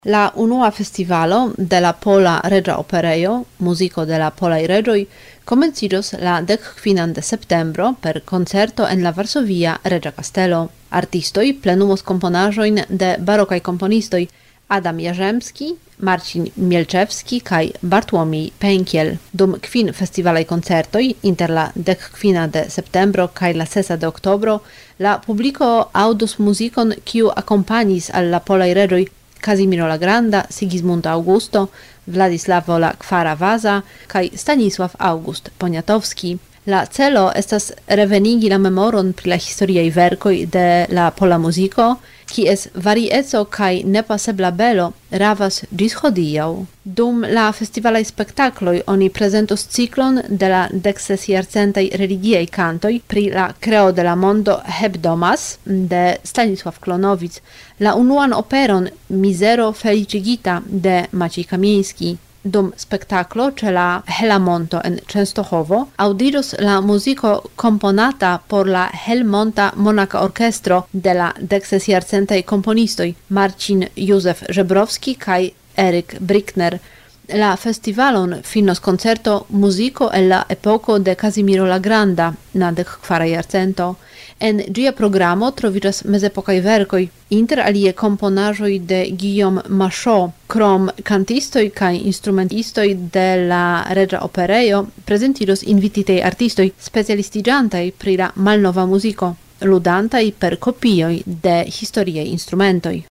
La unua festivalo de la Pola Regia Operejo, Musico de la Polaj Reĝoj, komenciĝos la 15 de septembro per koncerto en la Varsovia Reĝa Kastelo. Artistoj plenumos komponaĵojn de barokaj komponistoj Adam Jarzembski, Marcin Mielczewski kaj Bartłomiej Pękiel. Dum kvin festivalaj koncertoj inter la 15 de septembro kaj la 6 de oktobro la publiko aŭdos muzikon kiu akompanis al la Polaj Reĝoj Kazimiro la Granda, Sigismund Augusto, Władysław la Kwara Waza kaj Stanisław August Poniatowski. La celo estas revenigi la memoron pri la historiaj verkoj de la pola muziko, kies varieco kaj nepasebla belo ravas ĝis hodiaŭ. Dum la festivalaj spektakloj oni prezentos ciklon de la 16-jarcentaj religiaj kantoj pri la kreo de la mondo Hebdomas de Stanisław Klonowic, la unuan operon Mizero felicigita de Maciej Kamieński. Dum spektaklo ĉe la Helamonto en Częstochowo aŭdiĝos la muziko komponata por la Helmonta Monaka Orkestro de la 16-jarcentaj komponistoj Marcin Józef Żebrowski kaj Eryk Brickner. La festivalon finos koncerto Muziko el la epoko de Kazimiro la Granda na 14 jarcento. En ĝia programo troviĝas mezepokaj verkoj, inter alie komponaĵoj de Guillaume Machaut. Krom kantistoj kaj instrumentistoj de la Reĝa Operejo prezentiĝos invititaj artistoj specialistiĝantaj pri la malnova muziko, ludantaj per kopioj de historiaj instrumentoj.